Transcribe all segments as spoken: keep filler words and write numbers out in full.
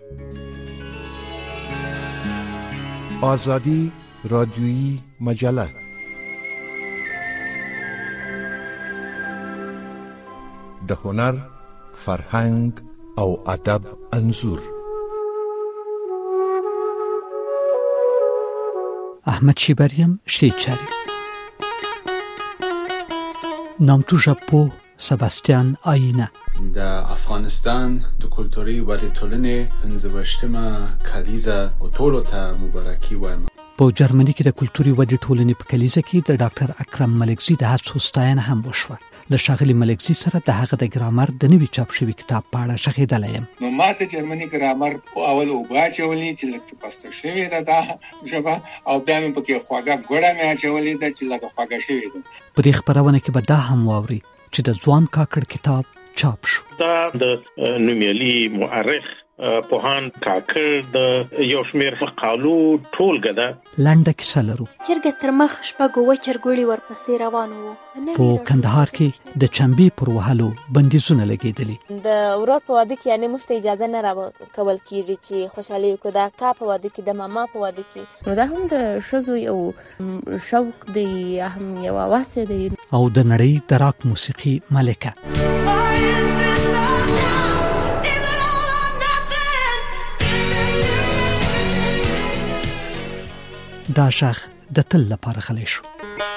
آزادی رادیویی مجله د هنر، فرهنګ او ادب انځور. احمد شیبریم شیچاری، نامتو ژبپوه سباستیان آینه. د افغانستان د کلتوري ودې ټولنې پنځه کلیزه او ټولو ته مبارکي وایم. په جرمني کې د کلتوري ودې ټولنې په کلیزه کې د ډاکټر اکرم ملکزي د هڅو ستاینه هم وشوه. له ښاغلي ملکزي سره د هغه د ګرامر د نوي چاپ شوي کتاب په اړه شخېدلی یم. نو ما ته جرمني ګرامر اول اوبه اچولې چې لږ څه پسته شوې ده دا ژبه، او بیا مې پکې خواږه ګوړه مې اچولې ده چې لږه خوږه شوې ده. په دې خپرونه کې به دا هم واوري چې د ځوان کاکړ کتاب چاپ شو. دا د نومیالي مؤرخ پوهاند کاکړ د یو شمېر مقالو ټولګه ده. لنډه کیسه لرو. چرګه تر مخ شپږ اووه چرګوړي ورپسې روان وو. په کندهار کې د چمبې پر وهلو بندیزونه لګېدلي. د ورور په واده کې یعنې موږ ته اجازه نه راکول کېږي چې خوشحالي وکړو. د اکا په واده کې، د ماما په واده کې، نو دا هم د ښځو یو شوق دی، هم یو هوس دی. او د نړۍ د راک موسیقي ملکه دا شاخ د تل لپاره خلی شو.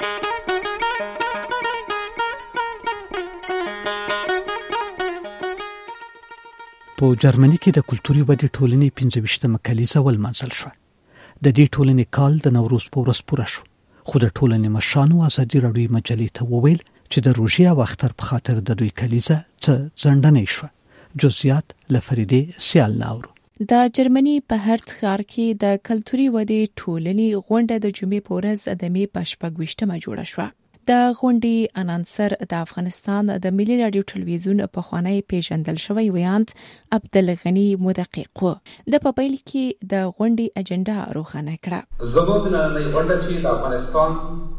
په جرمني کې د کلتوري ودې ټولنې پنځه ویشتمه کلیزه ولمانځل شوه. د دې ټولنې کال د نوروز په ورځ پوره شو، خو د ټولنې مشرانو ازادي راډیویي مجلې ته وویل چې د روژې او اختر په خاطر د دوی کلیزه څه ځنډنۍ شوه. جزئیات له فریدې سیال نه اورو. د جرمني په هرڅ ښار کې د کلتوري ودې ټولنې غونډه د جمعې په ورځ د مې په شپږ ویشتمه جوړه شوه. د غونډې انانسر د افغانستان د ملي راډیو ټلویزیون پخوانی پیژندل شوی ویاند عبدالغني مدقق و. د په پیل کې د غونډې اجنډا روښانه کړه. زموږ نننۍ غونډه چې د افغانستان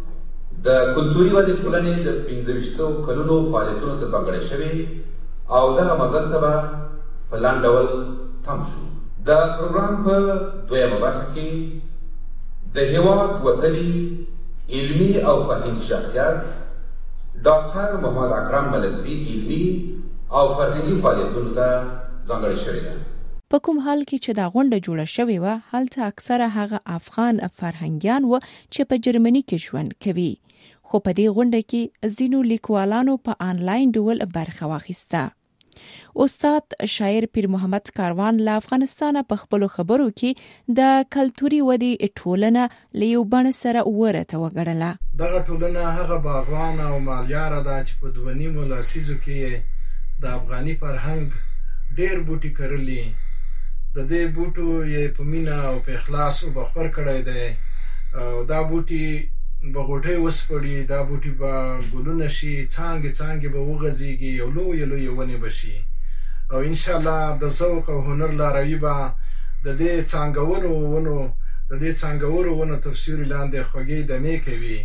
د کلتوري ودې ټولنې د پنځه ویشتو کلونو فعالیتونو ته ځانګړې شوې او دغه مزل ته به په لنډ ډول تم شو. د پروګرام په دویمه برخه کې د هېواد وتلي علمي او فرهنګي شخصیت ډاکټر محمد اکرم ملکزي علمي او فرهنګي فعالیتونو ته ځانګړې شوې ده. په کوم حال کې چې دا غونډه جوړه شوې وه، هلته اکثره هغه افغان فرهنګیان و چې په جرمني کې ژوند کوي، خو په دې غونډه کې ځینو لیکوالانو په آنلاین ډول برخه واخیسته. استاد شاعر پیر محمد کاروان له افغانستانه په خپلو خبرو کې د کلتوري ودې ټولنه له یو بڼ سره ورته وګڼله. دغه ټولنه هغه باغوان او مالیاره ده چې په دوه نیمو لسیزو کې د افغاني فرهنګ ډېر بوټي کرلي. د دې بوټو یې په مینه او په اخلاص وبخور کړی دی، او دا بوټي به غوټۍ وسپړي، دا بوټي به ګلونه شي، څانګې څانګې به وغځېږي، یو لویې لویې ونې به شي، او انشاءالله د ذوق او هنر لاروي به د دې څانګورو ونو د دې څانګورو ونو تر سیوري لاندې خوږې دمې کوي.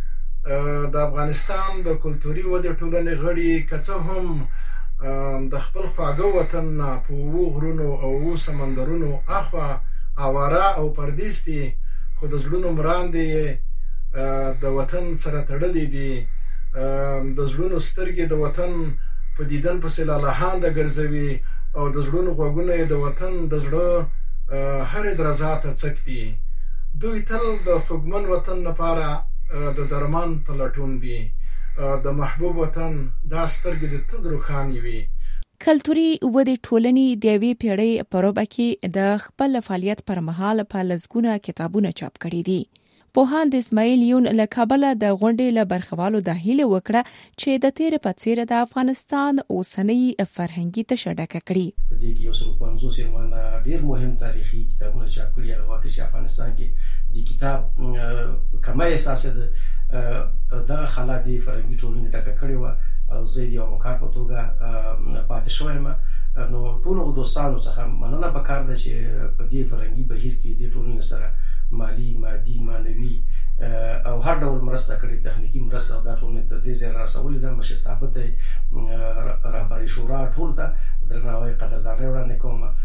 د افغانستان د کلتوري ودې ټولنې غړي که څه هم د خپل خواږه وطن نه په اوو غرونو او اوو سمندرونو اخوا اواره او پردیس دي، خو د زړونو مراندې یې د وطن سره تړلې دي. د زړونو سترګې د وطن په دیدن پسې لالهانده ګرځوي، او د زړونو غوږونه یې د وطن د زړه هرې درزا ته څک دي. دوی تل د خوږمن وطن لپاره د درمان په لټون دي. د محبوب وطن دا سترګې د تل روښانې وي. کلتوري ودې ټولنې د یوې پیړۍ په ربع کې د خپل فعالیت پر مهال په لسګونه کتابونه چاپ کړي دي. پوهاند اسماعیل یون له کابله د غونډې له برخوالو دا هیله وکړه چې د تیر په څیر د افغانستان اوسنۍ فرهنګي تشه ډکه کړي. په دې کې یو سل پنځوس یې ډېر مهم تاریخي کتابونه چاپ کړي. هغه واقع چې افغانستان کې د کتاب کمه احساس ده دغه خلا د فرهنګي ټولنې ډکه کړې وه، او زه یو همکار په توګه پاتې شوی یم. نو ټولو دوستانو څخه مننه پکار ده چې په دې فرهنګي بهیر کې د ټولنې سره مالی، مادي، معنوي او هر ډول مرسته کړې، تخنیکی مرسته، او دا ټولنې ته دې ځای رسولې ده. مشرتابه ته، رهبري شورا ټول ته درناوی قدردانۍ وړاندې کوم. خدای دې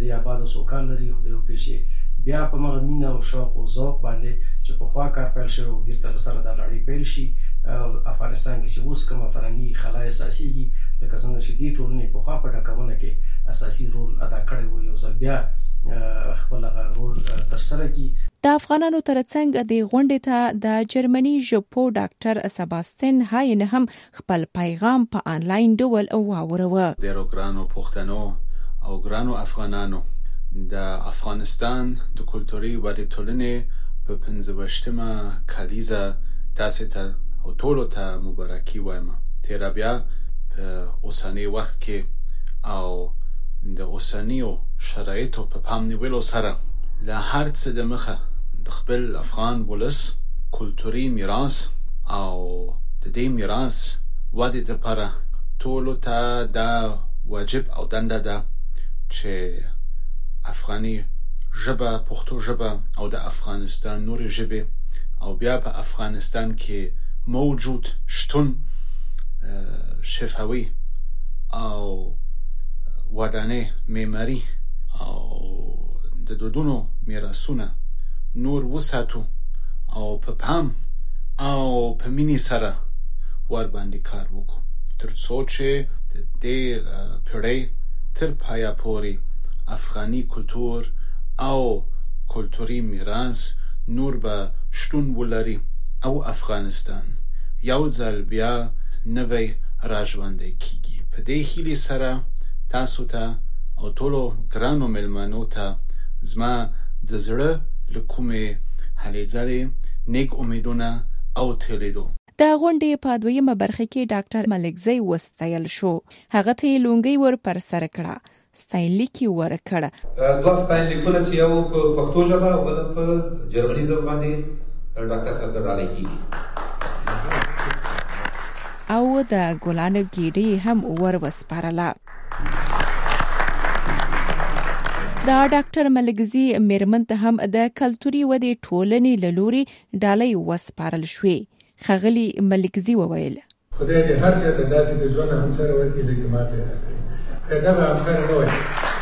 دې آباد او سوکال لري خدای وکړي چې بیا په مغه مینه او شوق او ذوق باندې چې په خوا کار پیل شوی او بیرته سره د لړۍ پیل شي افغانستان کې چې اوس کومه فرهنګي خلا اساسي لکه څنګه چې دې ټولنې په خوا په ډکونه کې اساسي رول ادا کړی و یو ځل بیا خپل رول تر سره کی. د افغانانو ترڅنګ د غونډې ته د جرمني ژبپوه ډاکټر سباستین هاین هم خپل پیغام په آنلاین ډول واوروه. ډیرو ګرانو پښتنو او ګرانو افغانانو، د افغانستان د کلتوري ودې ټولنې په پنځویشتمه کلیزه تاسو ته او ټولو ته مبارکي وایم. تیرا بیا په اوسني وخت کې او د اوسنیو شرایطو په پام نیولو سره له هر څه د مخه د خپل افغان ولس کلتوري میراث او د دې میراث ودې لپاره ټولو ته دا واجب او دنده ده چې افغاني ژبه، پښتو ژبه او د افغانستان نورې ژبې او بیا په افغانستان کې موجود شتون شفاوي او ودانې معماري او د دودونو میراثونه نور وساتو او په پام او په مینې سره ور باندې کار وکړو تر څو چې د دې پیړۍ تر پایه پورې افغاني کلتور او کلتوري میراث نور به شتون ولري او افغانستان یو ځل بیا نوی راژوندی کیږي. په دې هیلې سره تاسو ته او ټولو ګرانو مېلمنو ته زما د زړه له کومې هلې ځلې نیک امیدونه او تلیدو. د غونډې په دویمه برخه کې ډاکټر ملکزی وستایل شو. هغه ته لونګۍ ور پر سر کړه. ستاینلیک یې ورکړه. دوه ستاینلیکونه چې یو په پښتو ژبه او بل په جرمني ژبه باندې ډاکټر صاحب ته ډالۍ کیږي. او د ګلانو ګیډې هم ور وسپارله. دا ډاکټر ملکزی میرمن ته هم د کلتوري ودې ټولنې له لوري ډالۍ وسپارل شوې. ښاغلي ملکزی وویل: خدای دې هر څه ته داسې د ژوند همسر ورکړي چې ماته راکړي. که دا به همسر نه وای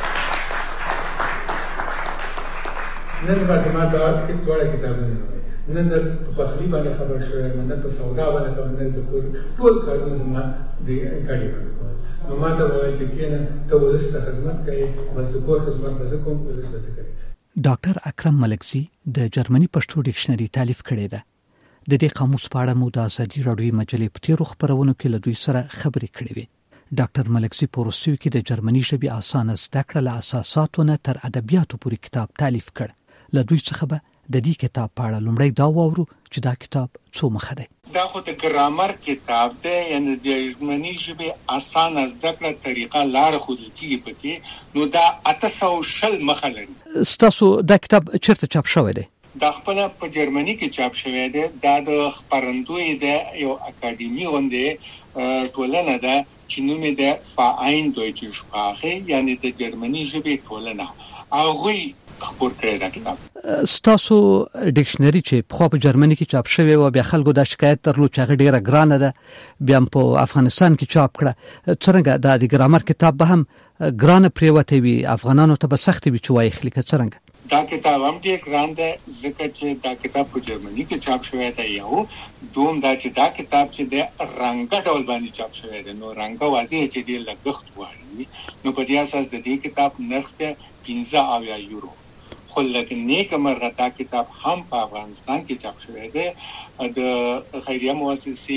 نن به زما دا ټوله کتابونه نه وای، نن د پخلي باندې خبر شوی یم، نن په سودا باندې خبر، نن د کور ټول کارونه زما د ګاډي باندې کول. نو ما ته وویل چې کېنه ته ولس ته خدمت کوې، بس د کور خدمت به زه کوم، ولس به ته کوې. ډاکټر اکرم ملکزی د جرمني پښتو ډکشنري تالیف کړې ده. د دې قاموس په اړه مو د ازادي راډیو مجلې په تیرو خبرونو کې له دوی سره خبرې کړې وې. ډاکټر ملکزی په روسیې کې د جرمني ژبې اسانه زده کړه له اساساتو نه تر ادبیاتو پورې کتاب تالیف کړ. له دوی څخه به د دې کتاب په اړه لومړی دا واورو چې دا کتاب څو مخه دی. دا خو د ګرامر کتاب دی، یعنی د جرمني ژبې اسانه زده کړه طریقه لار ښودل کیږي پکې. نو دا اته سوه شل مخه لري. ستاسو دا کتاب چیرته چاپ شوی دی؟ دا خپل په جرمني کې چاپ شوی دی. دا د خپرندوی دی یو اکاډمي غونډه ټولنه ده چې نوم یې د فاین دویچه شپاخه، یعنی د جرمني ژبې ټولنه. هغه خبر کړی دا کتاب. ستاسو ډکشنري چې په خو په جرمني کې چاپ شوی و، بیا خلکو دا شکایت درلود چې هغه ډیره ګرانه ده، بیا په افغانستان کې چاپ کړه. څنګه دا د ګرامر کتاب به هم ګرانه پریوته وي، افغانانو ته به سخت وي چې وایي خلیک څنګه؟ دا کتاب هم ډیر ګران دی ځکه چې دا کتاب په جرمني کې چاپ شوی دی. یو دوم دا چې دا کتاب چې د رنګه ډول باندې چاپ شوی دی، نو رنګه واضح چې ډیر لګښت غواړي. نو په دې اساس د دې کتاب نرخ دی پنځه اویا یورو. خو لکه نیکه مرغه دا کتاب هم په افغانستان کې چاپ شوی دی د خیریه مؤسسې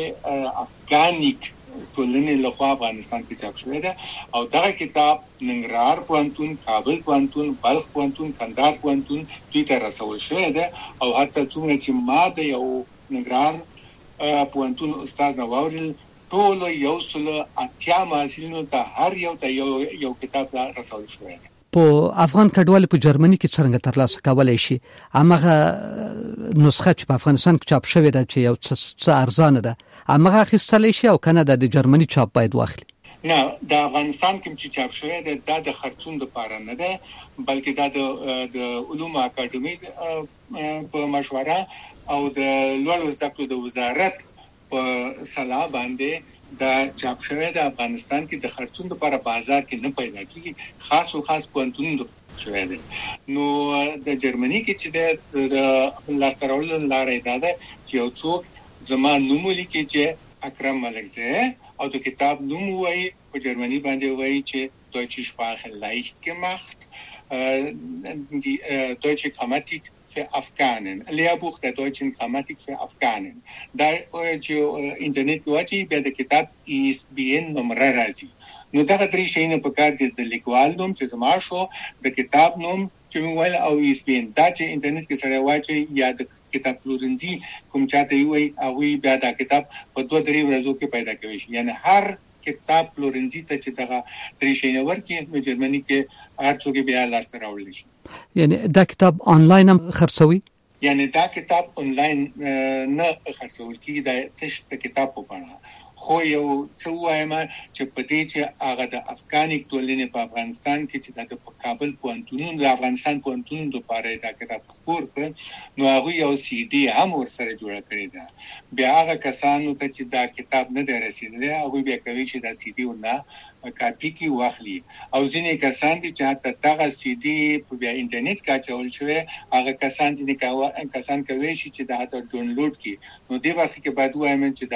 افغانیک ټولنې لخوا افغانستان کې چاپ شوی دی. او دا کتاب ننګرهار پوهنتون، کابل پوهنتون، بلخ پوهنتون، کندهار پوهنتون دوی ته رسول شوی دی. او حتی څومره چې ما د یو ننګرهار پوهنتون استاد نه واورېدل، ټولو یو سل اتیا محصلینو ته هر یو ته یو یو کتاب رسول شوی دی. په افغان کډوال په جرمني کې څنګه ترلاسه کولای شي؟ هغه نسخه چې په افغانستان کې چاپ شوې ده چې یو څه ارزانه ده، هغه اخیستلی شي او کنه د جرمني چاپ باید واخلي؟ نه، د افغانستان کې چې چاپ شوی دی دا د خرڅون لپاره نه ده، بلکې دا د د علومو اکاډمي په مشوره او د لوړو زده کړو د وزارت په سلا باندې دا چاپ شوی د افغانستان کې د خرڅون لپاره بازار کې نه پیدا کیږي، خاص او خاص پوهنتونونو شوی دی. نو د جرمني کې چې د لاسترول لارې دا ده چې یو څوک زما نوم ولیکي چې اکرم ملکزی او د کتاب نوم وایي په جرمني باندې وایي چې Deutsche Sprache leicht gemacht, die deutsche Grammatik für Afghanen, Lehrbuch der deutschen Grammatik für Afghanen. Da چې انټرنیټ کې واچي بیا د کتاب ای اس بی ان نمبر راځي. نو دا درې شیونه په کار دي، د لیکوال نوم چې زما شو، د کتاب نوم چې موږ او ای اس بی ان. دا چې انټرنیټ کې سره واچي یا د کتاب پلورنځي کوم چاته وي هغه بیا دا کتاب په دوه درې ورځو کې پیدا کوي شي. یعنی هر کتاب پلورنځي ته چې دغه درې شیونه ورکړي نو جرمني کې هر څوک بیا لاسته راوړل شي. یعنی دا کتاب آنلاین هم خرڅوي؟ یعنی دا کتاب آنلاین نه خرڅول کیږي، دا تش د کتاب په بڼه. خو یو څه وایم چې په دې چې هغه د افغاني ټولنې په افغانستان کې چې د کابل پوهنتون د افغانستان پوهنتون لپاره دا کتاب خپور کړ، نو هغه یو سی ډي هم ورسره جوړ کړی دا. بیا هغه کسانو ته چې دا کتاب نه دی رسیدلی هغه بیا کوي چې دا سی ډي ورنه کاپي کی واخلي، او ځینې کسان دي چې حتی دغه سی ډي په بیا انټرنیټ کې اچول شوی، هغه کسان ځینې کسان کوي چې دا د ډاونلوډ کی. نو دې وخت کې باید وایم چې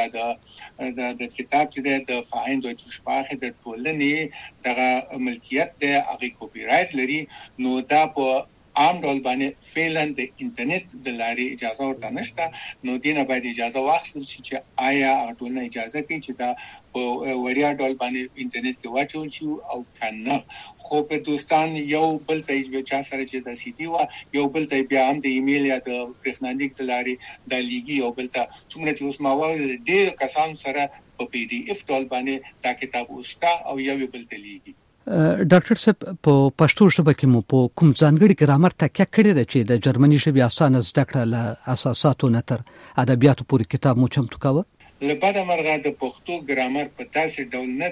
دا د د کتاب چې د فاین دویچه شپاخه د ټولنې دغه ملکیت د هغه کاپی رائټ لري. نو دا په عام ډول باندې فعلا د انټرنیټ د لارې اجازه ورته نشته، نو دینه باید اجازه واخلل شي چې آیا ټولنه اجازه کوي چې دا په وړیا ډول باندې انټرنیټ کې واچول شي او کنه. خو په دوستان یو بل ته چا سره چې د سی ډي وا یو بل ته بیا هم د ایمیل یا د برېښنالیک د لارې د لیږي، یو بل ته څومره چې اوس ما وایي ډېر کسان سره په پی ډي اف ډول باندې دا کتاب وستا او یو بل ته لیږي. ډاکټر صاحب په پښتو ژبه کې مو په کوم ځانګړي ګرامر تکیه کړې ده چې د جرمني ژبې اسانه زده کړه له اساساتو نه تر ادبیاتو پورې کتاب مو چمتو کاوه؟ له بده مرغه د پښتو ګرامر په تاسې ډول نه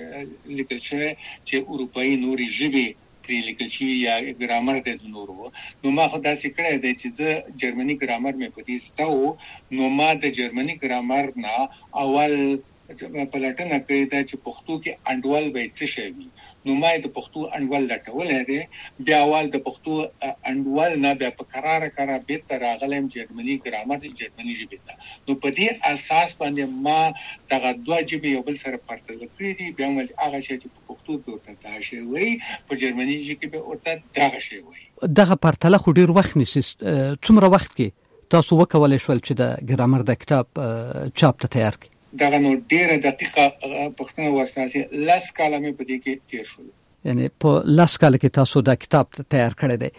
دی لیکل شوی چې اروپایي نورې ژبې پرې لیکل شوي یا ګرامر دی د نورو. نو ما خو داسې کړی دی چې زه جرمني ګرامر مې په دې سته و، نو ما د جرمني ګرامر نه اول پلټنه کړې ده چې پښتو کې انډول به څه شی وي. نو ما د پښتو انډول لټولی دی، بیا اول د پښتو انډول نه بیا په قراره قراره بیرته راغلم جرمني ګرامر د جرمني ژبې ته. نو په دې اساس باندې ما دغه دوه ژبې یو بل سره پرتله کړي دي، بیا هم هغه شی چې په پښتو کې ورته دا شی وایي په جرمني ژبه کې به ورته دغه شی وایي. دغه پرتله خو ډېر وخت نیسي، څومره وخت کې تاسو وکولی شول چې د ګرامر د کتاب چاپ ته تیار کړئ؟ دغه نو ډیره دقیقه پښتنه واسطه لاس کاله مې په دې کې تیر شول. یعنی په لاس کاله کې تاسو دا کتاب تیار کړی دی.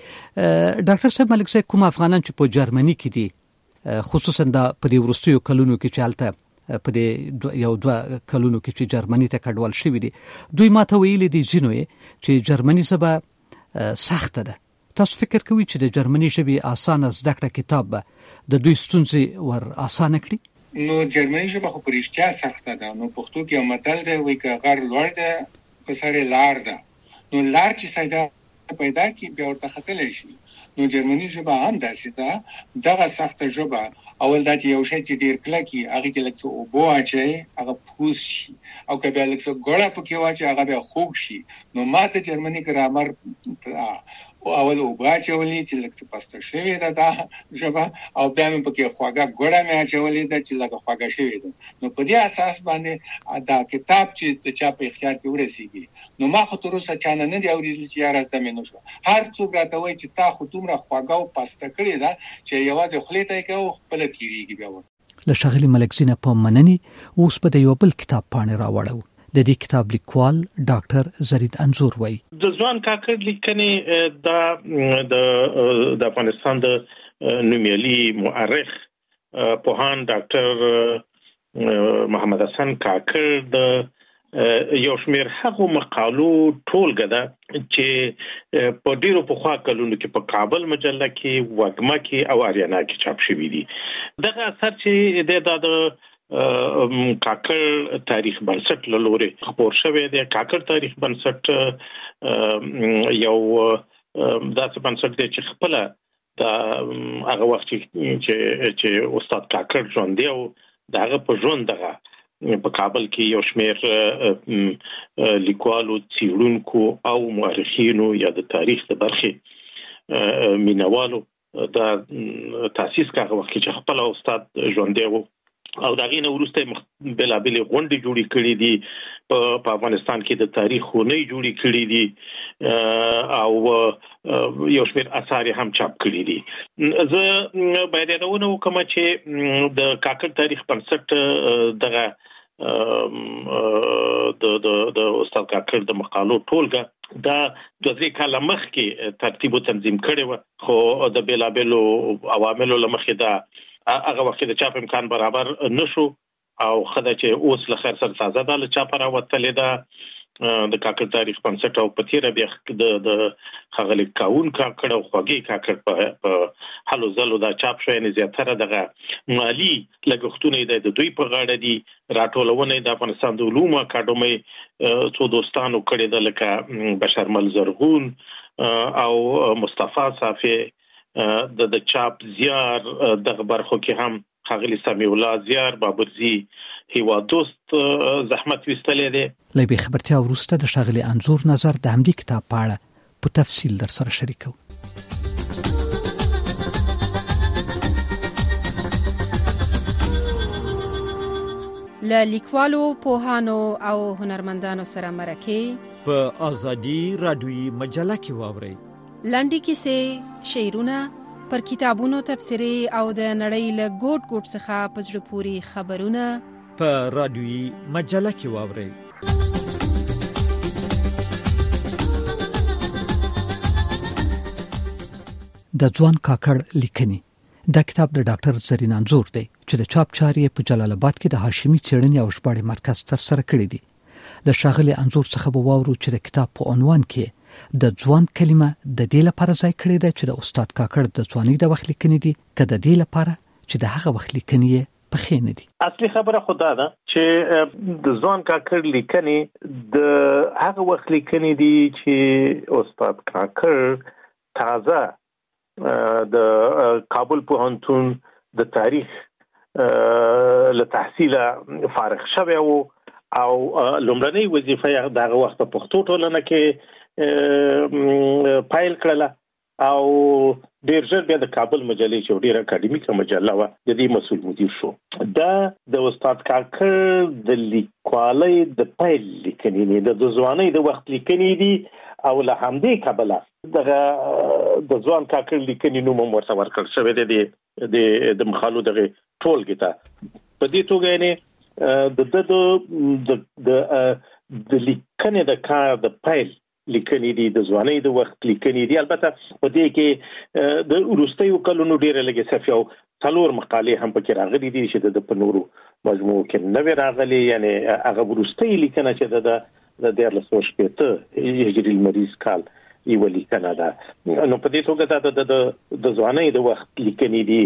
ډاکټر صاحب ملک صاحب کوم افغانان چې په جرمني کې دي، خصوصا دا په دې وروستیو کلونو کې چې هلته په دې یو دوه کلونو کې چې جرمني ته کډوال شوي دي، دوی ماته ویلي دي ځینو یې چې جرمني ژبه سخته ده. تاسو فکر کوئ چې د جرمني ژبې اسانه زده کړه کتاب به د دوی ستونزې ور اسانه کړي؟ نو جرمني ژبه خو په رښتیا سخته ده. نو پښتو کې یو متل دی وایي که غر لوړ ده په سر یې لار ده. نو لار چې سیده پیدا کړي بیا ورته ختلی شي. نو جرمني ژبه هم داسې ده، دغه سخته ژبه اول دا چې یو شی چې ډېر کلک وي هغې کې لږ څه اوبه واچوئ هغه پوس شي، او که بیا لږ څه ګوړه پکې واچوئ هغه بیا خوږ شي. نو ما ته جرمني ګرامر اول اوبه اچولې چې لږ څه پسته شوې ده دا ژبه، او بیا مې پکې خوږه ګوړه مې اچولې ده چې لږه خوږه شوې ده. نو په دې اساس باندې دا کتاب چې د چا په اختیار کې ورسېږي. نو ما خو تر اوسه چا نه نه دي اورېدلي چې یاره زده مې نه شوه. هر څوک راته وایي چې تا خو دومره خوږه او پسته کړې ده چې یوازې خولې ته یې کوي او خپله تېرېږي بیا ورته. له ښاغلي ملکزي نه په مننې اوس به د یو بل کتاب پاڼې راوړو. د دې کتاب لیکوال ډاکټر زرید انځور وایي د ځوان کاکړ لیکنې د د افغانستان د نومیالي مؤرخ پوهان ډاکټر محمد حسن کاکړ د یو شمېر هغو مقالو ټولګه ده چې په ډیرو پخوا کلونو کې په کابل مجله کې، وږمه کې او اریانا کې چاپ شوي دي. دغه اثر چې د د کاکړ تاریخ بنسټ له لورې خپور شوی دی. کاکړ تاریخ بنسټ یو داسې بنسټ دی چې خپله د هغه وخت چې چې استاد کاکړ ژوندی او دغه په ژوند دغه په کابل کې یو شمېر لیکوالو څېړونکو او مورخینو یا د تاریخ د برخې مینوالو دا تاسیس کاغه وخت چې خپل استاد ژوندې وو او دغه نه وروسته بلابل غونډې جوړې کړې دي په افغانستان کې د تاریخ خونې جوړې کړې دي او یو شمېر اثار هم چاپ کړي دي. زه باید یادونه وکړم چې د کاکړ تاریخ بنسټ دغه د د د استاد کاکړ د مقالو ټولګه دا د ځې کاله مخکې ترتیب او تنظیم کړي و، خو د بلابلو عواملو لمخې دا هغه وخت د چاپ امکان برابر نشو او خدای چې اوس له خیر سره سازه ده له چاپ راوتلې ده د کاکړ تاریخ بنسټ او په تیر بیا د د خغلی کاون کاکړ او خوږی کاکړ په حلو زلو دا چاپ شوی نه زیاتره دغه مالی لګښتونه د دوی په غاړه دي. راټولونه د افغانستان د علومو اکاډمۍ څو دوستانو کړي د لکه بشرمل زرغون او مصطفی صافی د د چاپ زیار دغه برخو کې هم خغلی سمیع الله زیار بابرزی هیوا دوست زحمت وستلې ده. لبي خبرتیا وروسته د شغلي انزور نظر د همدې کتاب په اړه په تفصیل در سره شریکو. له لیکوالو پوهانو او هنرمندانو سره مرکه په ازادي رادیوي مجله کې واوري لنډی کیسې، شعرونه، پر کتابونو تبصرې او د نړۍ له ګوټ ګوټ څخه په زړه پورې خبرونه په رادیوي مجله کې واوري. د ځوان کاکړ لیکنې دا کتاب د ډاکټر زرین انزور دی چې د چاپ چارې په جلال آباد کې د هاشمي څېړنې او ژباړې مرکز تر سره کړی دی. له ښاغلي انزور څخه به واورو چې د کتاب په عنوان کې د ځوان کلمه د دې لپاره ځای کړی دی چې د استاد کاکړ د ځوانۍ د وخت لیکنې دي که د دې لپاره چې د هغه وخت لیکنې په خې نه دي. اصلي خبره خدا ده چې د ځوان کاکړ لیکنې د هغه وخت لیکنې دي چې استاد کاکړ تازه د کابل پوهنتون د تاریخ له تحصیل فارغ شوی وو او لومړنۍ وظیفه یې دغه وخت په پښتو ټولنه کې پایل کړله او ډېر ژر بیا د کابل مجلې چې ډېره اکاډمیکه مجله وه د دې مسؤل مدیر شو. دا د استاد کاکړ د لیکوالۍ د پیل لیکنې دي، د ځوانۍ د وخت لیکنې دي او له همدې کبله دغه د ځوان کاکړ لیکنې نوم هم ورته ورکړل شوی دی د د مخالو دغه ټولګې ته. په دې توګه یعنې د د د د لیکنې د کار د پیل لیکنې دي، د ځوانۍ د وخت لیکنې دي. البته په دې کې د وروستیو کلونو ډېره لږې صفحې او څلور مقالې هم پکې راغلي دي چې د په نورو مجموعو کې نه وې راغلي. یعنې هغه وروستۍ لیکنه چې د د دیارلس سوه شپېته هجري لمریز کال یوه لیکنه ده. نو په دې توګه دا د ځوانۍ د وخت لیکنې دي.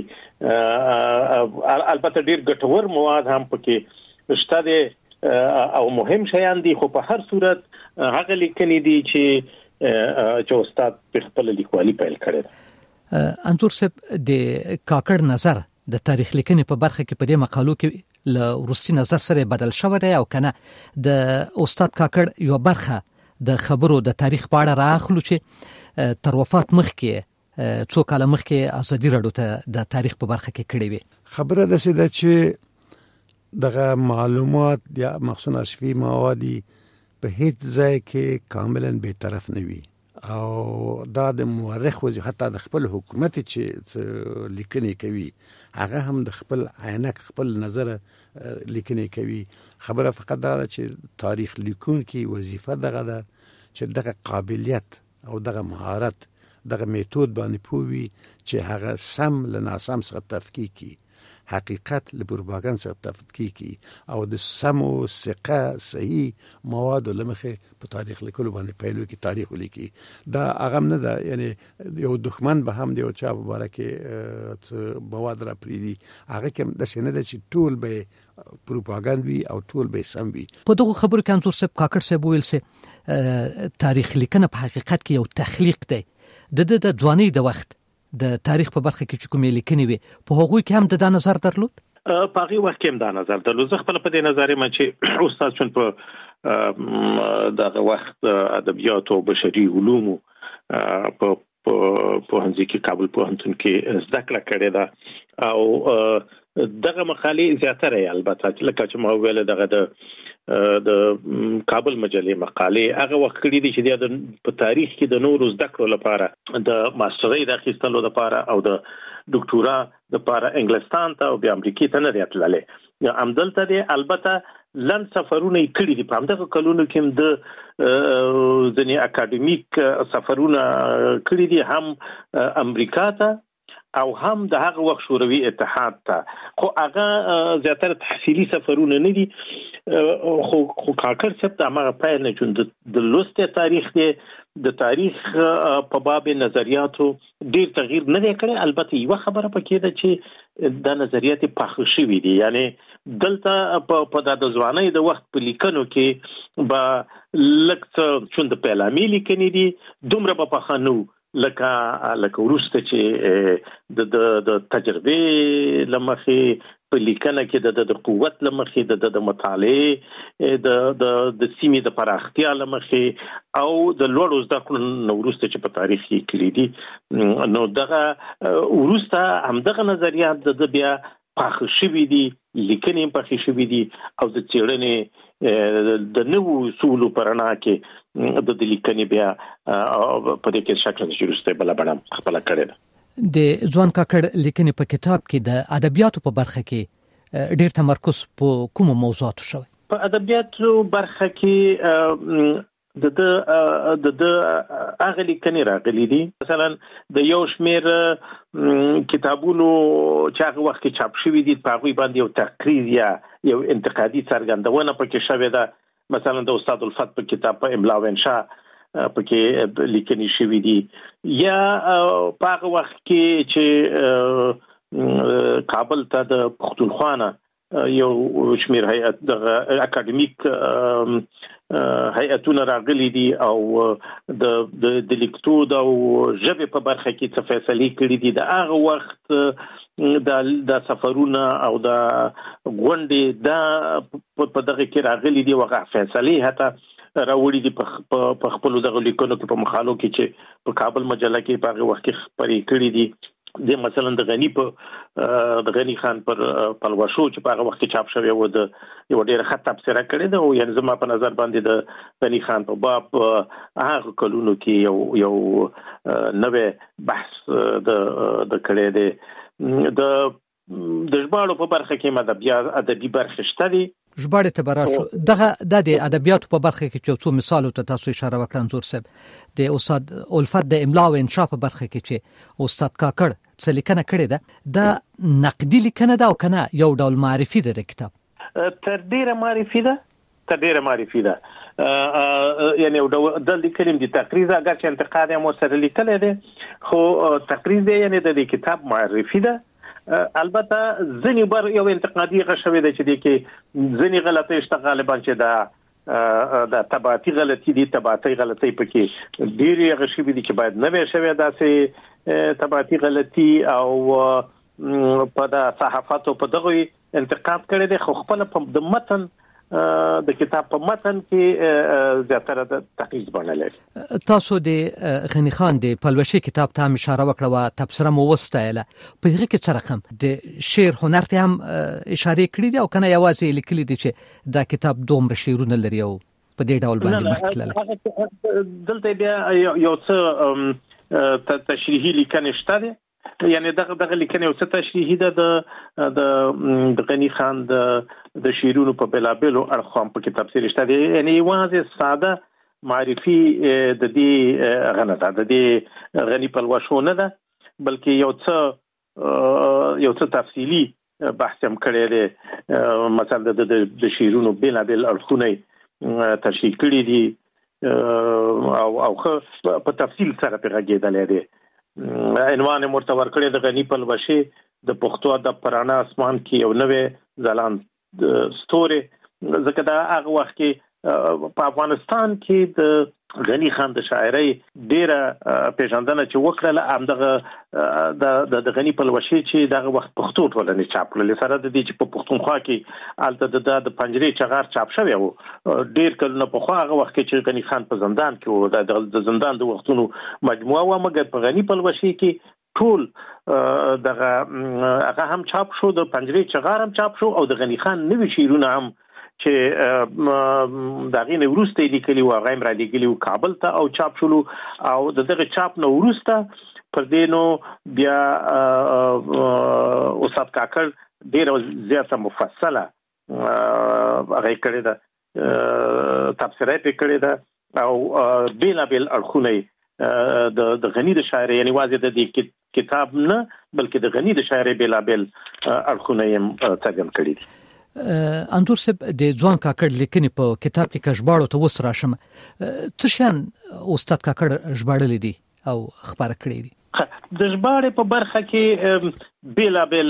البته ډېر ګټور مواد هم پکې شته دی او مهم شیان دي، خو په هر صورت هغه لیکنې دي چې چې استاد په خپل لیکوالي پیل کړی ده. انزور صاحب د کاکړ نظر د تاریخ لیکنې په برخه کې په دې مقالو کې له وروستي نظر سره بدل شوی دی او کنه د استاد کاکړ یو برخه د خبرو د تاریخ په اړه راخلو چې تر وفات مخکې څو کاله مخکې ازادي راډیو ته د تاریخ په برخه کې کړی وي. خبره ده چې دغه معلومات یا مخصوص ارشیفي مواد په هیڅ ځای کې کاملا به طرف نه وي او دا د مورخ وځي حتی د خپل حکومت چې لیکنې کوي هغه هم د خپل عینک خپل نظر لیکنې کوي. خبره فقط دا چې تاریخ لیکون کې وظیفه دغه ده چې دغه قابلیت او دغه مهارت دغه میتود باندې پوي چې هغه سم له ناسم څخه تفکیک کی، حقیقت له پروپاګاندا څخه تفکیک کی او د سمو ثقه صحیح مواد لمخه په تاریخ لیکلو باندې پیلو کې تاریخ لیکي. دا هغه نه ده یعنی یو دښمن به هم دی او چا مبارکه مواد را پریدي هغه کوم د سینه د چې ټول به پروپاګاندا او ټول به سم وي. په دغه خبرو کې انزور صاحب کاکړ صاحب ویل سي تاریخ لیکنه په حقیقت کې یو تخلیق دی. د د ځوانۍ د وخت د تاریخ په برخه کې چې کومې لیکنې وي په هغوی کې هم د دا نظر درلود. پاغي وخت کې دا نظر درلود. زه خپل په دې نظر ما چې استاد چون په دغه وخت ادبیات او بشري علوم په په هنځي کې کابل په هنتون کې زده کړه کړې ده او دغه مقالې زیاتره البته لکه چې ما ویل دغه د د کابل مجلې مقالې هغه وخت کړي دي چې د په تاریخ کې د نورو زده کړو لپاره د ماسترۍ د اخیستلو لپاره او د ډاکټورا د لپاره انګلستان ته او بیا امریکا ته نه راتللې. همدلته دي البته لن سفرونه کړي دي په همدغه کلونو کې د ځینې اکاډمیک سفرونه کړي دي هم امریکا ته او هم د هغه وخت شوروي اتحاد ته، خو هغه زیاتره تحصیلي سفرونه نه دي. خو خو کاکړ صاحب د هغه پای نه چون د لوسته تاریخ دی د تاریخ په باب نظریاتو ډیر تغییر نه دی کړی. البته یو خبره پکې ده چې د نظریات پاخه شوي دي، یعنی دلته په د ځوانۍ د وخت په لیکنو کې به لکه چون د پیلامي لیکنې دي دومره به پاخه نو لکه لکه ورسته چې د د تجربه لمخې په لیکنه کې د د قوت لمخې د د مطالعه د د د سیمې د پراختیا لمخې او د لوړو زده کړو ورسته چې په تاریخ کې کړی دي نو دغه ورسته همدغه نظریات د بیا پاخه شوي دي، لیکنې پاخه شوي دي او د څېړنې د نوو اصولو په رڼا کې د لیکنې بیا په دې کې شکل د ورسته بل بڼه خپل کړی ده. د ځوان کاکړ لیکنې په کتاب کې د ادبیاتو په برخه کې ډېر تمرکز په کوم موضوعاتو شوی؟ په ادبیاتو برخه کې د د د د هغه لیکنې راغلي دي. مثلا د یو شمېر کتابونو چې هغه وخت کې چاپ شوي دي په هغوی باندې یو تقریر یا یو انتقادي څرګندونه پکې شوې ده. مثلا د استاد الفت په کتاب په املا و انشاء پکې لیکنې شوي دي، یا په هغه وخت کې چې کابل ته د پښتونخوا نه یو شمېر هیئت د اکاډمیک هیئتونه راغلي دي او د د لیکدود او ژبې په برخه کې څه فیصلې کړي دي. د هغه وخت د د سفرونه او د غونډې د په دغه کې راغلي دي او هغه فیصلې حتی راوړي دي په خپل دغه لیکنو کې په مخالو کې چې په کابل مجله کې په هغه وخت کې خبرې کړي دي. د مثلا د غنی په د غنی خان پر پلوشو چې په هغه وخت کې چاپ شوی و د یو ډېر خط تفسیر کړی دی او یعنی زما په نظر باندې د غنی خان په باب هغه کلونو کې یو یو نوې بحث د د کړی دی. د د ژباړو په برخه کې مدبیات ادبي برخه شته دي. ژباړې ته براشو دغه د ادبیاتو په برخه کې چې څو مثالو ته تاسو اشاره وکړه انځور صاحب، د استاد الفت د املا و انشاء په برخه کې چې استاد کاکړ څه لیکنه کړې ده د نقدي لیکنه ده او کنه یو ډول معرفي ده د کتاب؟ تر ډیره معرفي ده تر ډیره معرفي ده یعنی د لیکلم دي تقریر اگر چې انتقاد هم سره لیکل دي خو تقریر دی یعنی د کتاب معرفي ده. البته ځنی بر یو انتقادي غشوي دی چې د کې ځنی غلطي شته غالبا چې دا د تبعاتي غلطي دي تبعاتي غلطي پکې ډېری غشوي دي چې باید نه وي شوی داسې تبعاتي غلطي او په د صحافتو په دغه انتقاد کړی دی. خو خپل په د متن د کتاب په متن کې زیاتره د تقیز بڼه لري. تاسو د غنی خان د پلوشي کتاب ته اشاره وکړه او تبصره مو وستایله، په هغه کې څه رقم د شعر هنر ته هم اشاره کړې دي او کنه یوازې لیکلي دي چې دا کتاب دومره شعرونه لري او په دې ډول باندې مخکله دلته بیا یو څه تشریحي لیکنه شته دي، یعنی دغه دغه لیکنه او څه تشریحي ده د د غنی خان د د شیرونو په بلابلو اړخام په کې تفسیر شته دي. یعنی واځي ساده معرفي د دې غنه د دې غنی په لوښو نه ده بلکې یو څه یو څه تفصیلی بحث هم کړی دی. مثلا د د شیرونو بلابل اړخونه تشریح کړي دي او او په تفصیل سره پیغاګېدل دي. عنوان مرتور کړی د غنی په لوښي د پښتو د پرانا اسمان کې یو نوې ځلان ستوري، ځکه دا هغه وخت کې په افغانستان کې د غنی خان د شاعرۍ ډیره پیژندنه چې وکړله همدغه د د غنی په لوشي چې دغه وخت پښتو ټولنې چاپ کړل سره د دې چې په پښتونخوا کې الته د د پنجرې چغار چاپ شوی وو ډیر کلونه په خو هغه وخت کې چې غنی خان په زندان کې وو د زندان د وختونو مجموعه و مګر په غنی په لوشي کې ټول دغه هغه هم چاپ شو د پنجرې چغار هم چاپ شو او د غنی خان نوي شعرونه هم چې دغه نه ورسته لیکلي و غیم را لیکلي و کابل ته او چاپ شلو او دغه چاپ نو ورسته پر دینو بیا استاد کاکړ ډیر زیاته مفصله هغه کړی دا تفسیرات کړی دا او بیل بیل اړخونه د د غنی د شاعر یعنی واځي د دې کتاب نه بلکې د غنی د شاعر بیل بیل اړخونه یې څرګند کړی دي. انځور صاحب د ځوان کاکړ لیکنې په کتاب کې کژباړو ته وس راشم څه شان استاد کاکړ ژباړلې دي او خبره کړې دي د ژباړې په برخه کې بیل بیل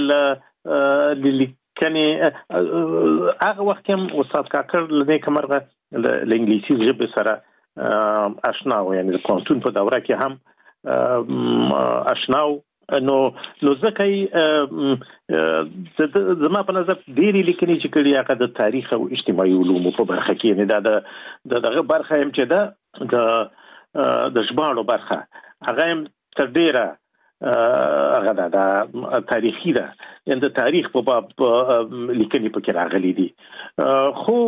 لیکنې هغه وخت هم استاد کاکړ لدې کمرغه د انګلیسي ژبې سره آشنا و یعنی د پوهنتون په دوره کې هم آشنا نو نو ځکه زما په نظر ډېری لیکنې چې کړي هغه د تاریخ او اجتماعي علومو په برخه کې نه دا دغه برخه هم چې ده د د ژباړو برخه هغه هم تر ډېره هغه د تاریخي ده یعنې د تاریخ په باب لیکنې پکې راغلي دي خو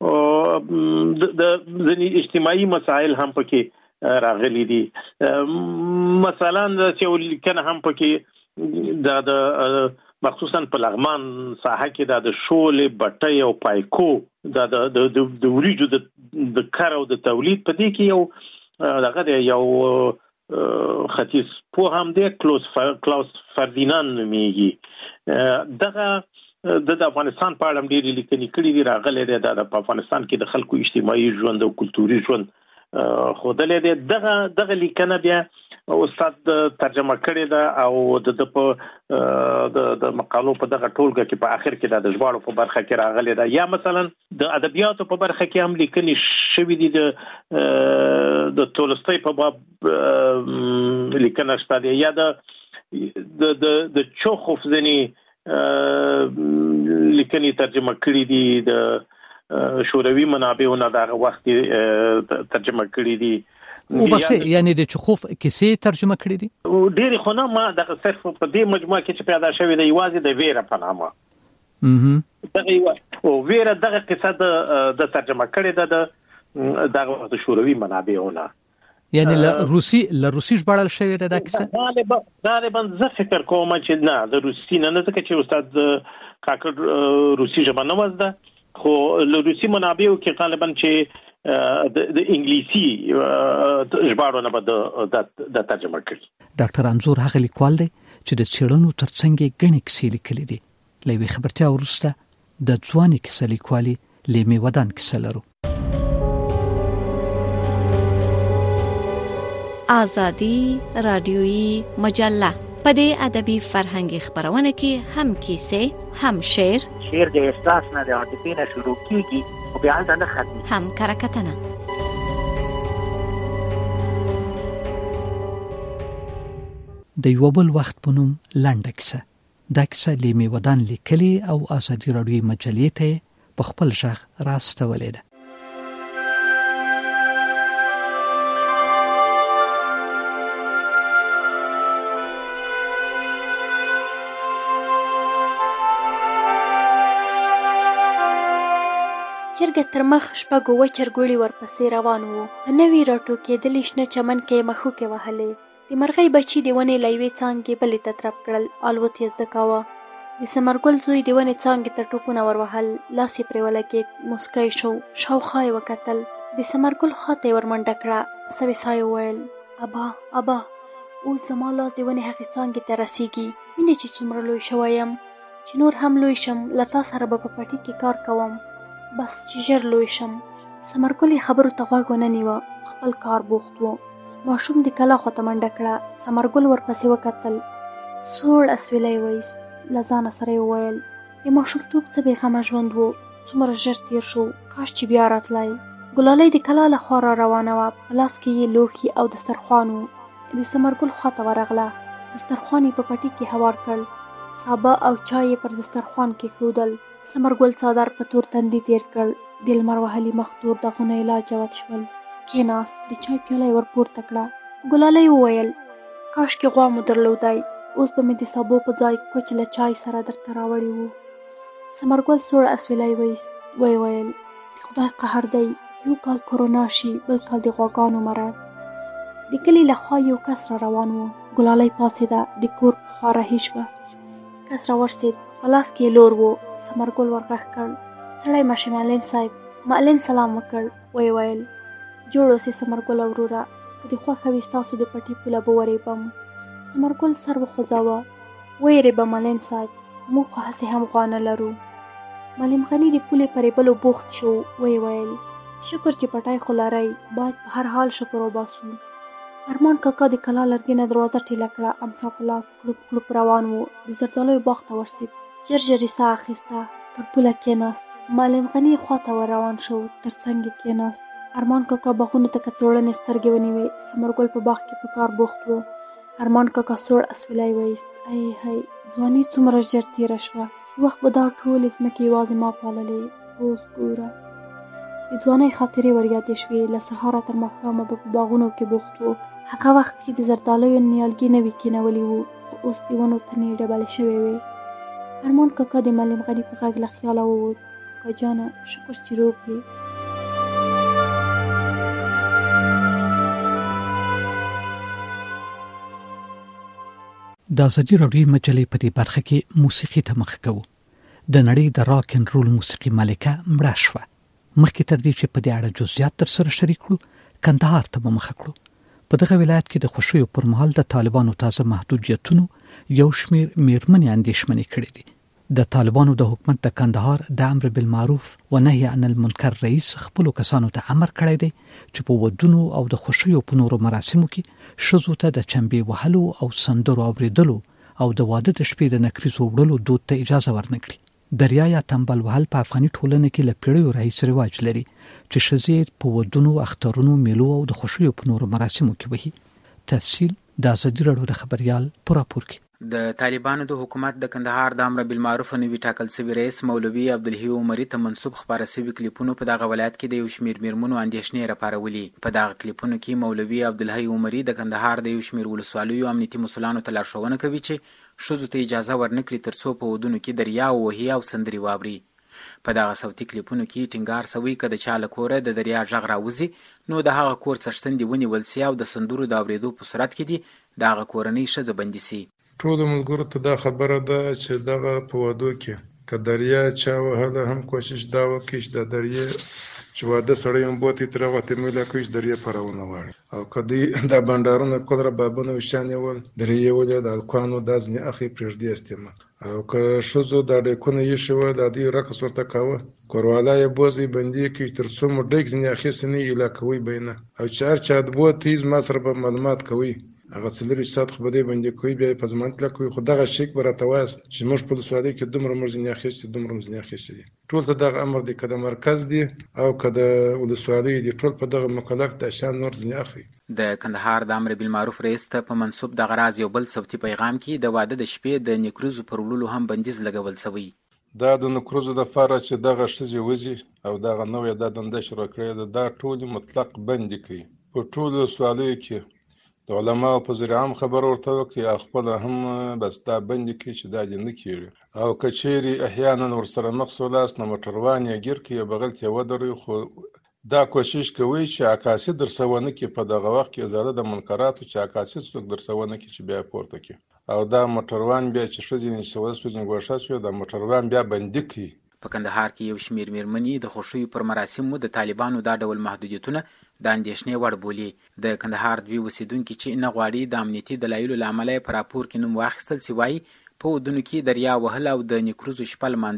د ځینې اجتماعي مسایل هم پکې راغلي دي مثلا چې لیکنه هم پکې دا د مخصوصا په لغمان ساحه کې د شولې بټۍ او پایکو دا د د وریجو د کار او د تولید په دې کې یو دغه یو ختیځ په هم دی کلوز کلاوس فردیناند نومیږي دغه د افغانستان په اړه ډېری لیکنې کړي دي راغلي دي د افغانستان کې د خلکو اجتماعي ژوند او کلتوري ژوند خودلې ده دغه دغه لیکنه بیا استاد ترجمه کړې ده او د په د مقالو په دغه ټولګه کې په اخر کې د ژباړو په برخه کې راغلي ده یا مثلا د ادبیاتو په برخه کې هم لیکنې شوې دي د د تولستوی په باب لیکنه شته دي یا د د د چوخوف ځنی لیکنې ترجمه کړې دي د شوروي منابعونه دغه وخت ترجمه کړی دي او بخښه یعنی د چخوف کیسې ترجمه کړی دي ډېری خو نه ما دغه صرف په دې مجموعه کې چې پیدا شوی دی یوازې د ویره په نامه دغه یو او ویره دغه قصه د ترجمه کړی ده دغه وخت شوروي منابعونه یعنی له روسي له روسي ژباړل شوی دی دا کیسه غالبا غالبا زه فکر کوم چې نه د روسي نه نه ځکه چې استاد کاکړ روسي ژبه نه وزده خو له روسي منابعو کې غالبا چې د انګلیسي ژباړو نه به د ترجمه کړي ډاکټر انځور هغه لیکوال دی چې د څېړنو ترڅنګ غني کیسې لیکلي دي لوي خبرتیا ورسته د ځواني کیسې لیکوالي لیمي ودان کیسه لرو آزادی رادیویی مجله په دې ادبي فرهنګي خبرونه کې هم کیسې هم شعر شعر د احساس نه د عاطفې نه شروع کیږي او بیا نه ختمي هم کرکټنه د یو بل وخت په نوم لنډه کیسه دا کیسه لیمي ودان لیکلي او آزادي رادیویی مجلې ته په خپل ژغ راستولې ده چرګ تر مخ شپږو وچرګوړي ورپسې روان وو په نوي راټوکېدلي شنه چمن کې مښوکې وهلې د مرغۍ بچي د ونې له یوې څانګې بلې ته ترپ کړل الوت یې زده کاوه د ثمرګل زوی د ونې څانګې ته ټوپونه ور وهل لاس یې پرې ولګېد موسکی شو شاوخوا یې وکتل د ثمرګل خواته یې ور منډه کړه په سوې ساه یې وویل ابا ابا اوس زما لاس د ونې هغې څانګې ته رسیږي وینې چې څومره لوی شوی یم چې نور هم لوی شم له تا سره به په پټي کې کار کوم بس چې ژر لوی شم. ثمرګل یې خبرو ته غوږ ونه نیوه، خپل کار بوخت و. ماشوم د کلا خواته منډه کړه. ثمرګل ورپسې وکتل. سوړ اسویلی وایست. له ځانه سره یې وویل د ماشومتوب څه بېغمه ژوند و، څومره ژر تېر شو، کاش چې بیا راتلی. ګلالۍ د کلا له خوا را روانه وه. په لاس کې یې لوښي او دسترخوان و. د ثمرګل خواته ورغله. دسترخوان یې په پټي کې هوار کړ. سابه او چای یې پر دسترخوان کېښودل. ثمرګل څادر په تور تندي تېر کړ. د لمر وهلي مخ تور داغونه یې لا جوت شول. کېناست. د چای پیاله یې ورپورته کړه. ګلالۍ وویل کاشکې غوا مو درلودی، اوس به مې د سابو په ځای کوچ له چای سره درته راوړي وو. ثمرګل سوړ اسویلی وایست. ویې ویل د خدای قهر دی، یو کال کرونا شي، بل کال د غواګانو مرض. د کلي له خوا یو کس را روان و. ګلالۍ پاڅېده، د کور په خوا رهي شوه. کس را ورسېد، په لاس کې یې لور و. ثمرګل ورغږ کړ ستړی مه شې معلم صاحب. معلم سلام وکړ. ویې ویل جوړ اوسې ثمرګله وروره، که دې خوښه وي ستاسو د پټي پوله به ورېبم. ثمرګل سر وخوځاوه. ویېرېبه معلم صاحب، موږ خو هسې هم غوا نه لرو. معلم غني د پولې په ریبلو بوخت شو. ویې ویل شکر چې پټی خو لرئ، باید په هر حال شکر وباسو. ارمان کاکا د کلا لرګینه دروازه ټیله کړه. امسا په لاس کړوپ کړوپ روان و. د زردالیو باغ ته ورسېد. ژر ژر یې ساه اخیسته. پر پوله کېناست. معلم غني خواته ور روان شو. تر څنګ یې کېناست. ارمان کاکا باغونو ته کڅوړنې سترګې ونیوې. ثمرګل په باغ کې په کار بوخت و. ارمان کاکا سوړ اسویلی وایست. ای هی ځواني څومره ژر تېره شوه. وخت به دا ټولې ځمکې یوازې ما پاللې، اوس ګوره. د ځوانۍ خاطرې ور یادې شوې. له سهاره تر ماښامه به په باغونو کې بوخت و. هغه وخت کې د زردالیو نیالګي نوي کېنولي وو، خو اوس د ونو تنې ډبلې شوې وې. ارمان کاکا د معلم غني په غږ له خیاله ووت. کاکا جانه شکر چې روغ یې. د ازادي راډیو مجلې په دې برخه کې موسیقي ته مخ کوو. د نړۍ د راک ان رول موسیقي مالکه مړه شوه. مخکې تر دې چې په دې اړه جزئیات تر سره شریک کړو، کندهار ته به مخه کړو. په دغه ولایت کې د خوشیو پر مهال د طالبانو تازه محدودیتونو یو شمیر میرمنې اندېښمنې کړې دي. د طالبانو د حکومت د کندهار د امر بالمعروف و نهي عن المنکر رئیس خپل کسانو ته امر کړی دی چې په ودونو او د خوشیو په نورو مراسمو کې ښځو ته د چنبې وهلو او سندرو اوریدلو او د واده د شپې د نکریزو وړلو دود ته اجازه ورنکړي. دریا یا تنبل وهل په افغاني ټولنه کې له پیړیو راهیسې رواج لري چې ښځې په ودونو، اخترونو، میلو او د خوشیو په نورو مراسمو کې وهي. تفصیل د ازادي راډیو د خبريال په راپور کې. د طالبانو د حکومت د کندهار د امر بالمعروف نوي ټاکل شوی رئیس مولوي عبدالحی عمري ته منسوب خبره شوي کلیپونو په دغه ولایت کې د یو شمیر میرمنو اندېښنې راپارولې. په دغه کلیپونو کې مولوي عبدالحی عمري د کندهار د یو شمیر ولسوالیو امنیتي مسؤلانو ته لارښوونه کوي چې ښځو ته اجازه ورنکړي ترڅو په ودونو کې دریا ووهي او سندرې واوري. په دغه صوتي کلیپونو کې ټینګار شوی که د چا له کوره د دریا غږ راوځي نو د هغه کور څښتن دې ونیول سي او د سندرو د اورېدو په صورت کې دې د هغه کورنۍ ښځه بندي سي. ټولو ملګرو ته دا خبره ده چې دغه په وادو کې که دریا چا وهله هم کوشش دا وکړي چې د دریا چې واده سړی هم بوتې ترې هغه میله کوي چې دریا په راونه واړي او که دوی دا بنډارونه کول ربابونه وشیان یول درې یولې د الکوانو دا ځینې اخلي پرېږدي استعمال او که ښځو دا ډیکونه ایښي وه د دوی رقص ورته کاوه کوروالا یې بوځي بندي کړي تر څو مو ډیک ځینې اخیستې نه ایله کوئ به یې نه او چې هر چا بوتې زما سره به معلومات کوئ هغه څلوېښت ساعت خو به دی بندي کوي بیا یې په ضمانت لکوي خو دغه شیک به راته وایاست چې موږ په ولسوالۍ کې دومره موږ ځینې اخیستي دومره مو ځینې اخیستي دي ټول ته دغه امر دی که د مرکز دی او که د ولسوالۍ دي ټول په دغه مکلف د شان نور ځینې اخلي. د کندهار د امر بالمعروف رئیس ته په منسوب دغه راز یو بل صوتي پیغام کې د واده د شپې د نیکروزو پر وړلو هم بندیز لګول شوی. دا د نکروزو دپاره چې دغه ښځې وځي او دغه نوې دا دنده شروع کړې ده دا ټولې مطلق بندي کوي. په ټولو ولسوالیو کې د علماو په ذریعه هم خبر ورته وکړي او خپله هم بس دا بندي کړي چې دا دې نه کېږي او که چیرې احیانا ورسره مخ سولاست نو موټروان یې ګیر کړي یا بغل ته یې ودروي خو دا کوشش کوي چې عکاسي درسه ونه کړي په دغه وخت کې ازاله د منکراتو چې عکاسي څوک درسه ونه کړي چې بیا پورته کړي او دا موټروان بیا چې ښځې نشوه سوځن ګوښه شوې دا موټروان بیا بندي کړي. په کندهار کې یو شمیر میرمنې د خوښیو پر مراسمو د طالبانو دا ډول محدودیتونه د اندېښنې وړ بولي. د کندهار دوی اوسېدونکي چې نه غواړي د امنیتي دلایلو له امله یې په راپور کې نوم واخیستل سي وایي په ودونو کې دریا وهل او د نیکروزو شپه لمانځل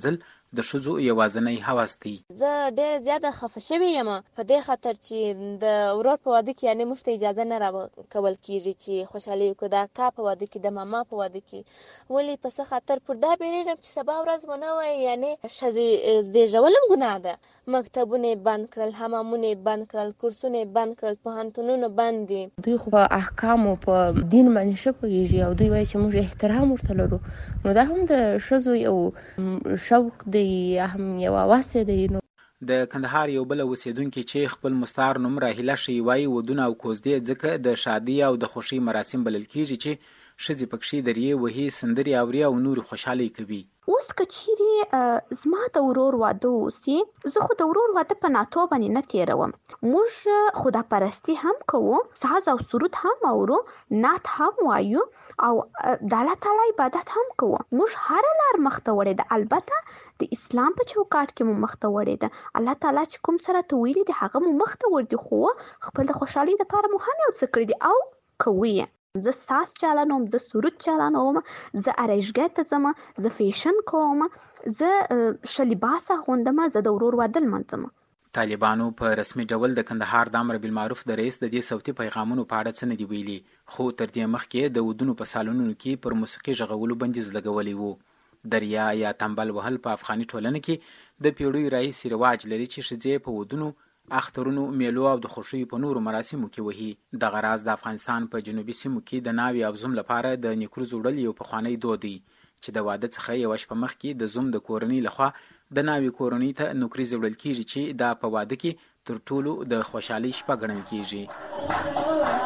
د ښځو یوازینی هوس دی. زه ډېره زیاته خفه شوې یم په دې خاطر چې د ورور په واده کې یعنې موږ ته اجازه نه راکول کېږي چې خوشحالي وکړو، د اکا په واده کې، د ماما په واده کې. ولې په څه خاطر؟ پر دا بیریږم چې سبا ورځ به نه وای یعنې ښځې زېږول هم ګناه ده. مکتبونه یې بند کړل، حمامونه یې بند کړل، کورسونه یې بند کړل، پوهنتونونه بند دي. دوی خو په احکامو په دین باندې ښه پوهېږي او دوی وایي چې موږ احترام ورته لرو. نو دا هم د ښځو یو شوق دی، هم یو هوس دی. د کندهار یو بل اوسیدونکي چې خپل مستعار نوم راهیله شي وایي ودونه او کوزدې ځکه د شادي او د خوښۍ مراسم بلل کېږي چې ښځې پکښې دریې وهي، سندرې اوري او نورې خوشحالۍ کوي. اوس که چیرې زما د ورور واده اوسي، زه خو د ورور واده په ناتو باندې نه تېروم. موږ خداپرستي هم کوو، ساز او سرود هم اورو، نعت هم وایو او د الله تعالی عبادت هم کوو. موږ هره لار مخته وړې ده، البته د اسلام په چوکاټ کې مو مخته وړې ده. الله تعالی چې کوم سره ته ویلي دي هغه مو مخته وړي، خو خپل د خوشحالۍ دپاره مو هم یو څه کړي دي او کوي یې. زه ساز چالانوم، زه سرود چالانوم، زه ارایشګاه ته ځم، زه فیشن کوم، زه ښه لباس اغوندم، زه د ورور واده لمانځم. طالبانو په رسمي ډول د کندهار د امر بالمعروف د رئیس د دې صوتي پیغامونو په اړه څه نه دي ویلي، خو تر دې مخکې د ودونو په سالونونو کې پر موسیقي غږولو بندیز لګولی و. دریا یا تنبل وهل په افغاني ټولنه کې د پیړیو راهیسې رواج لري چې ښځې په ودونو، اخترونو، میلو او د خوښیو په نورو مراسمو کې وهي. دغه راز د افغانستان په جنوبي سیمو کې د ناوې او زوم لپاره د نیکروز وړل یو پخوانی دود دی چې د واده څخه یوه شپه مخکې د زوم د کورنۍ لخوا د ناوې کورنۍ ته نوکریز وړل کېږي چې دا په واده کې تر ټولو د خوشحالۍ شپه ګڼل کېږي.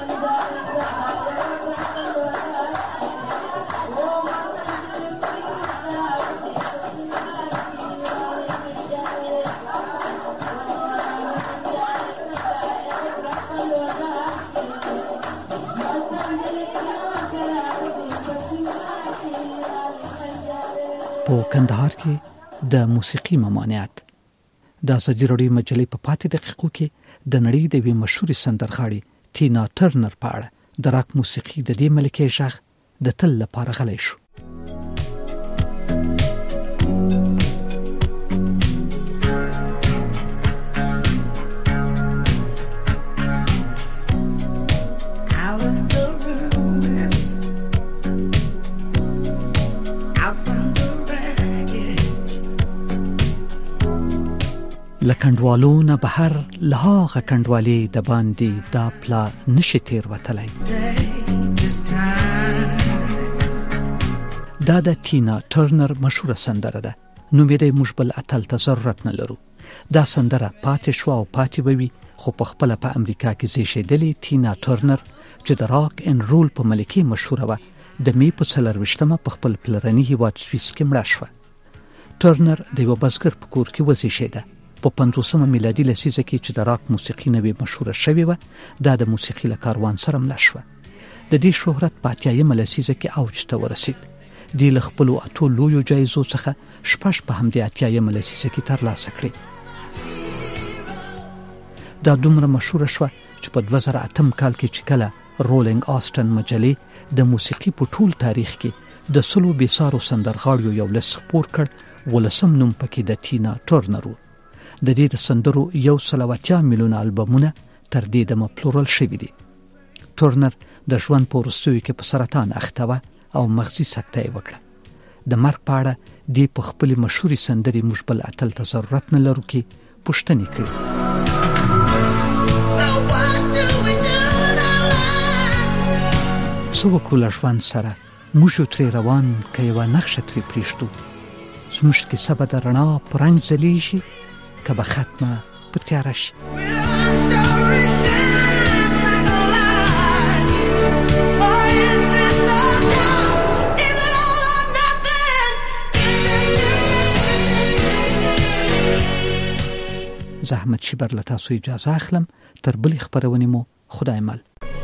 په کندهار کې د موسیقي ممانعت. د ازادي راډیو مجلې په پاتې دقیقو کې د نړۍ د یوې مشهورې سندرغاړې تینا ټرنر په اړه د راک موسیقي د دې ملکې غږ د تل لپاره غلی شو. لکندوالو نه بهر لهاغه کندوالې د باندې دا پلا نشي تیر وتلی. دا د تینا ټرنر مشهوره سندره ده. نوم یې دی موږ بل اتل ته ضرورت نه لرو. دا سندره پاتې شوه او پاتې به وي، خو په خپله په امریکا کې زیږېدلې تینا ټرنر چې د راک ان رول په ملکې مشهوره وه، د مې په څلرویشتمه په خپل پلرني هیواد سویس کې مړه شوه. ټرنر د یوه بزګر په کور کې وزیږېده. په پنځوسمه میلادي لسیزه کې چې د راک موسیقي نوې مشهوره شوې وه، دا د موسیقي له کاروان سره مله شوه. د دې شهرت په اتیایمه لسیزه کې اوج ته ورسید. دې له خپلو اتو لویو جایزو څخه شپږ په همدې اتیایمه لسیزه کې ترلاسه کړې. دا دومره مشهوره شوه چې په دوه زره اتم کال کې چې کله رولینګ آسټن مجلې د موسیقي په ټول تاریخ کې د سلو بېسارو سندرغاړیو یو لست خپور کړ، ولسم نوم پکې د تینا ټرنر و. د دې د سندرو یو سل او اتیا میلیونه البمونه تر دې دمه پلورل شوي دي. ټرنر د ژوند په وروستیو کې په سرطان اخته وه او مغزي سکته یې وکړه. د مرګ په اړه دې په خپلې مشهورې سندرې موږ بل اتل ته ضرورت نه لرو کې پوښتنې کړي. څه وکړو له ژوند سره، موږ یو ترې روان که یوه نقشه ترې پرېږدو. زموږ کیسه به د رڼا په رنګ ځلیږي که به ختمه په تیاره شي. زه احمد شیبر له تاسو اجازه اخلم. تر بلې خپرونې مو خدای مل.